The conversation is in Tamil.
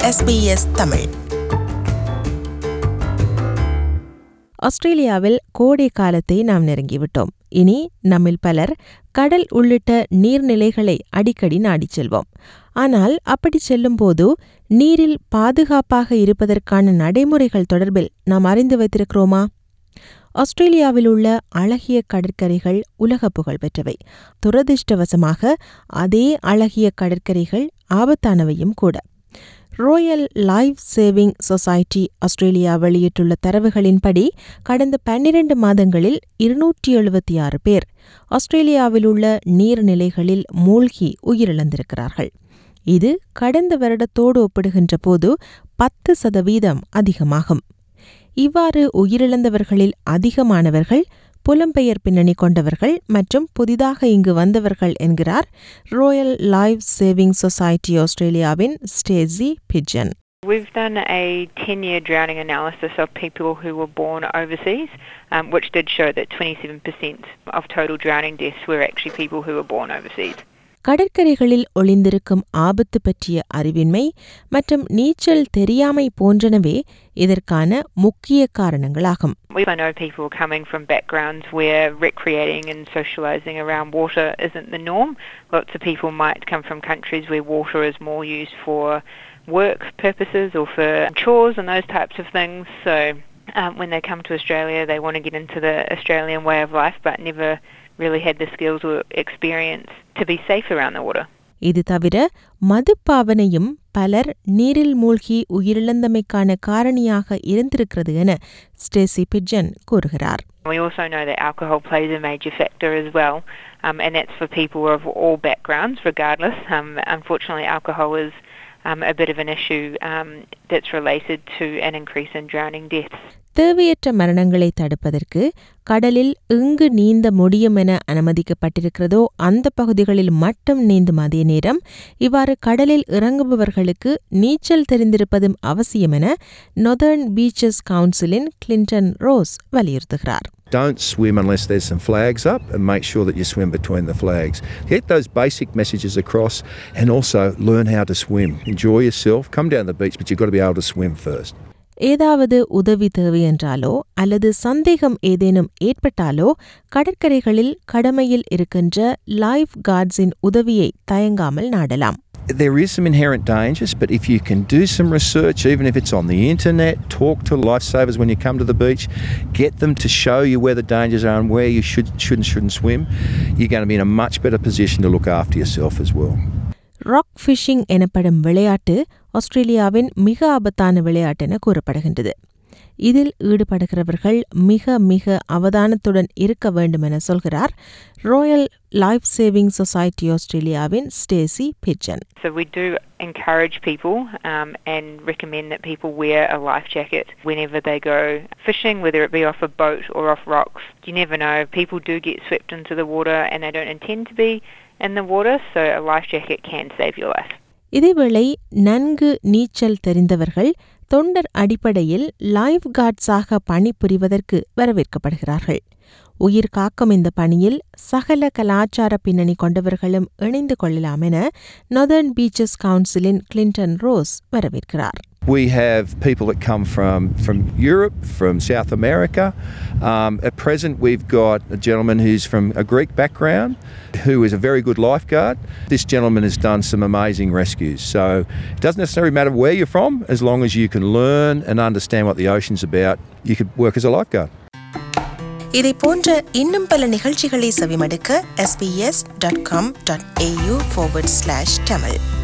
SBS தமிழ். ஆஸ்திரேலியாவில் கோடை காலத்தை நாம் நெருங்கிவிட்டோம். இனி நம்மில் பலர் கடல் உள்ளிட்ட நீர்நிலைகளை அடிக்கடி நாடிச் செல்வோம். ஆனால் அப்படி செல்லும்போது நீரில் பாதுகாப்பாக இருப்பதற்கான நடைமுறைகள் தொடர்பில் நாம் அறிந்து வைத்திருக்கிறோமா? ஆஸ்திரேலியாவில் உள்ள அழகிய கடற்கரைகள் உலக புகழ் பெற்றவை. துரதிர்ஷ்டவசமாக அதே அழகிய கடற்கரைகள் ஆபத்தானவையும் கூட. Royal Life Saving Society Australia வெளியிட்டுள்ள தரவுகளின்படி கடந்த 12 மாதங்களில் 276 பேர் ஆஸ்திரேலியாவில் உள்ள நீர்நிலைகளில் மூழ்கி உயிரிழந்திருக்கிறார்கள். இது கடந்த வருடத்தோடு ஒப்பிடுகின்ற போது 10% அதிகமாகும். இவ்வாறு உயிரிழந்தவர்களில் அதிகமானவர்கள் புலம்பெயர் பின்னணி கொண்டவர்கள் மற்றும் புதிதாக இங்கு வந்தவர்கள் என்கிறார் ராயல் லைஃப் சேவிங் சொசைட்டி ஆஸ்திரேலியாவின் Stacey Pidgeon. We've done a 10-year drowning analysis of people who were born overseas, which did show that 27% of total drowning deaths were actually people who were born overseas. கடற்கரைகளில் ஒளிந்திருக்கும் ஆபத்து பற்றிய அறிவின்மை மற்றும் நீச்சல் தெரியாமை போன்றனவே இதற்கான முக்கிய காரணங்களாகும். We know people coming from backgrounds where recreating and socialising around water isn't the norm. Lots of people might come from countries where water is more used for work purposes or for chores and those types of things. So when they come to Australia, they want to get into the Australian way of life but never really had the skills or experience to be safe around the water. இது தவிர மதுப்பாவனையும் பலர் நீரில் மூழ்கி உயிரிழந்தமைக்கான காரணியாக இருந்திருக்கிறது என ஸ்டேசி பிட்ஜன் கூறுகிறார். We also know that alcohol plays a major factor as well, and that's for people of all backgrounds regardless. Unfortunately, alcohol is a bit of an issue that's related to an increase in drowning deaths. தேவையற்ற மரணங்களை தடுப்பதற்கு கடலில் எங்கு நீந்த முடியும் என அனுமதிக்கப்பட்டிருக்கிறதோ அந்த பகுதிகளில் மட்டும் நீந்தும் அதே நேரம் இவ்வாறு கடலில் இறங்குபவர்களுக்கு நீச்சல் தெரிந்திருப்பதும் அவசியம் என நார்தர்ன் பீச்சஸ் கவுன்சிலின் கிளின்டன் ரோஸ் வலியுறுத்துகிறார். Don't swim unless there's some flags up and make sure that you swim between the flags. Get those basic messages across and also learn how to swim. Enjoy yourself, come down the beach, but you've got to be able to swim first. ஏதாவது உதவி தேவை என்றாலோ அல்லது சந்தேகம் ஏதேனும் ஏற்பட்டாலோ கடற்கரைகளில் கடமையில் இருக்கின்ற லைஃப் கார்ட்ஸின் உதவியை தயங்காமல் நாடலாம். There is some inherent dangers, but if you can do some research, even if it's on the internet, talk to lifesavers when you come to the beach, get them to show you where the dangers are and where you shouldn't swim, you're going to be in a much better position to look after yourself as well. Rock fishing எனப்படும் விளையாட்டு ஆஸ்திரேலியாவின் மிக ஆபத்தான விளையாட்டு என கூறப்படுகின்றது. இதில் ஈடுபடுகிறவர்கள் மிக மிக அவதானத்துடன் இருக்க வேண்டும் என சொல்கிறார் ராயல் லைஃப் சேவிங் சொசைட்டி ஆஸ்திரேலியாவின் Stacey Pidgeon. So we do encourage people and recommend that people wear a life jacket whenever they go fishing, whether it be off a boat or off rocks. You never know, people do get swept into the water and they don't intend to be in the water, so a life jacket can save your life. இதேவேளை நன்கு நீச்சல் தெரிந்தவர்கள் தொண்டர் அடிப்படையில் லைஃப் கார்ட்ஸாக பணிபுரிவதற்கு வரவேற்கப்படுகிறார்கள். உயிர் காக்கும் இந்த பணியில் சகல கலாச்சார பின்னணி கொண்டவர்களும் இணைந்து கொள்ளலாம் என நார்தர்ன் பீச்சஸ் கவுன்சிலின் கிளின்டன் ரோஸ் வரவேற்கிறார். We have people that come from Europe, from South America. At present, we've got a gentleman who's from a Greek background who is a very good lifeguard. This gentleman has done some amazing rescues. So it doesn't necessarily matter where you're from, as long as you can learn and understand what the ocean's about, you could work as a lifeguard. இதை போன்ற இன்னும் பல நிகழ்ச்சிகளை செவிமடுக்க sbs.com.au/tamil